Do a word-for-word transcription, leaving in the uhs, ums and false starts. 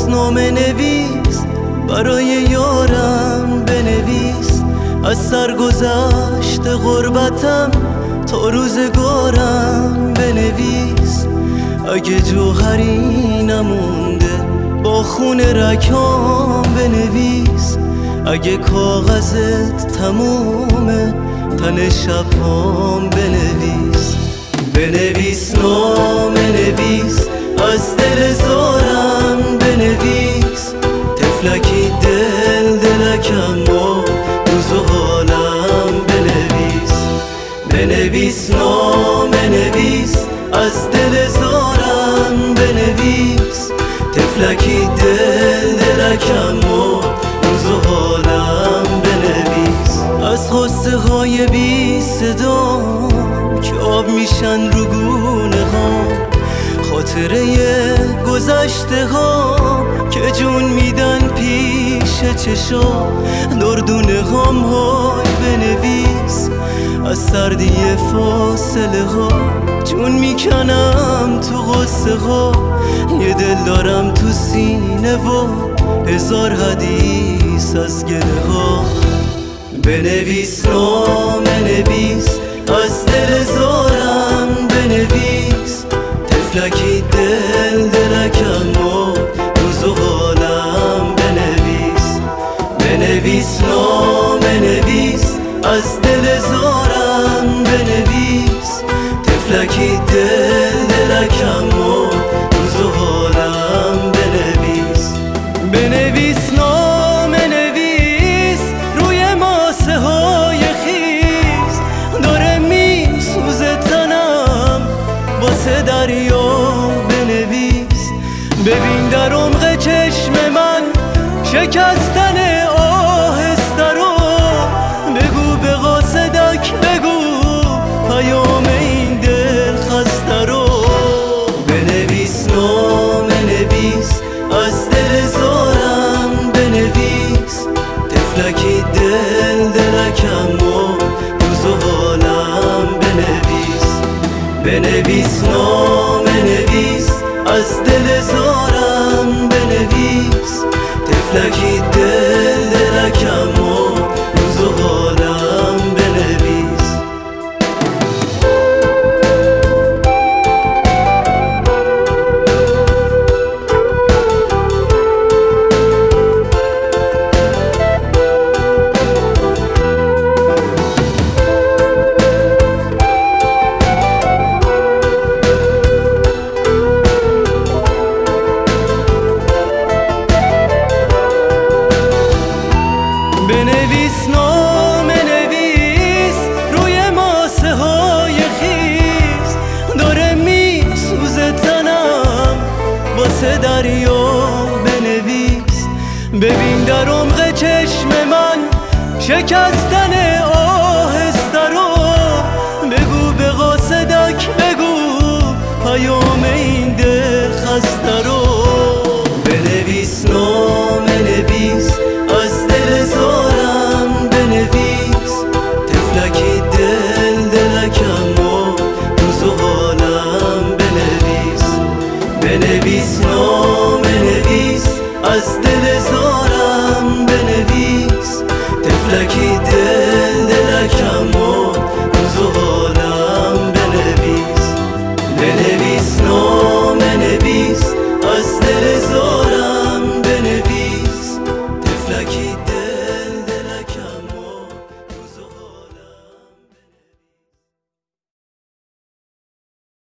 نامه نویس برای یارم بنویس، از سرگذشت غربتم تا روزگارم بنویس. اگه جوهری نمونده با خون رکام بنویس، اگه کاغذت تمومه تن شبام بنویس. بنویس نامه نویس از دل زارم بنویس، تفلکی دل دلکم و روز و حالم بنویس. بنویس نامه نویس از دل زارم بنویس، تفلکی دل دلکم و روز و حالم بنویس. از خواسته های بی صدا که آب میشن رو گونه ها، خاطره گذشته ها که جون میدن پیش چشا، دردونه هام های بنویس. از سردی فاصله ها جون میکنم تو غصه ها، یه دل دارم تو سینه و هزار حدیث از گله ها. بنویس نامه نویس از دل زارم بنویس، تفلکی دل دلکم و روز و حالم بنویس. بنویس نامه نویس از دل زارم بنویس، تفلکی دل دلکم و روز و حالم بنویس. بنویس نامه نویس روی ماسه های خیز، داره میسوزه تنم واسه دریا بنویس. ببین در عمق چشم من شکستن آهسته رو، بگو به قاصدک بگو پیام این دل خسته رو. بنویس نامه نویس از دل زارم بنویس، تفلکی دل دلکم و روز و حالم بنویس. بنویس نامه نویس از دل زارم بنویس، تفلکی دل دلکم و روز و حالم بنویس. بنویس نامه نویس روی ماسه های خیز، داره میسوزه تنم واسه دریا بنویس. ببین در عمق چشم من شکستن آهسته رو، بگو به قاصدک بگو پیام این دل خسته رو. بنویس نامه نویس از دل زارم بنویس، تفلکی دل دلکم و روز و حالم بنویس. بنویس نامه نویس از دل زارم بنویس، تفلکی